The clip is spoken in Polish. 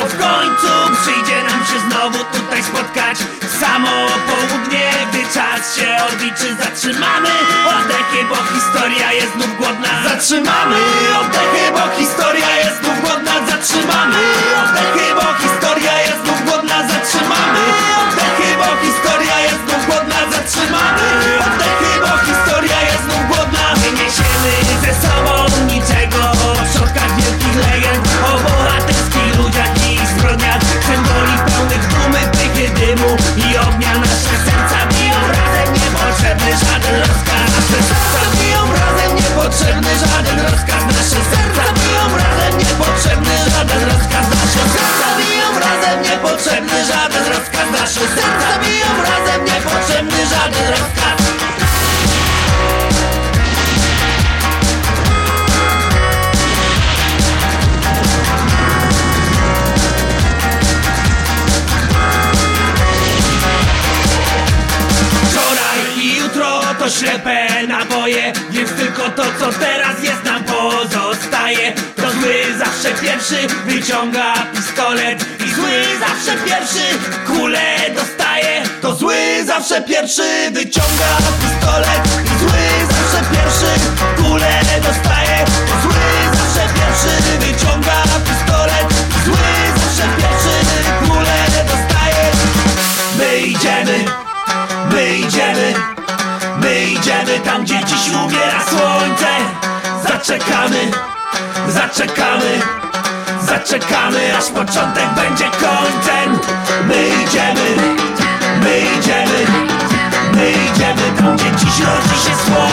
bo w końcu przyjdzie nam się znowu tutaj spotkać w samo południe, gdy czas się odliczy. Zatrzymamy oddechy, bo historia jest znów głodna. Zatrzymamy oddechy, bo historia jest znów głodna. Zatrzymamy oddechy, bo historia jest znów głodna. Zatrzymamy oddechy, bo historia jest znów głodna. Zatrzymamy oddechy, bo historia jest znów głodna. Wyniesiemy ze sobą niczego w środkach wielkich legend o bohaterskich ludziach i ich zbrodniach, symboli pełnych dumy, pychy, dymu i ognia. Nasze serca biją razem, niepotrzebny żaden rozkaz. Nasze serca biją razem, niepotrzebny żaden rozkaz. Nasze serca biją razem, niepotrzebny żaden rozkaz. Nasze serca biją razem, niepotrzebny żaden rozkaz. Nasze serca biją razem, niepotrzebny żaden rozkaz. To ślepe naboje, więc tylko to, co teraz jest, nam pozostaje. To zły zawsze pierwszy wyciąga pistolet i zły zawsze pierwszy kulę dostaje. To zły zawsze pierwszy wyciąga pistolet i zły zawsze pierwszy kulę dostaje. To zły zawsze pierwszy wyciąga pistolet i zły zawsze pierwszy kulę dostaje. My idziemy, my idziemy. My idziemy tam, gdzie dziś umiera słońce. Zaczekamy, zaczekamy, zaczekamy, aż początek będzie końcem. My idziemy, my idziemy, my idziemy tam, gdzie dziś rodzi się słońce.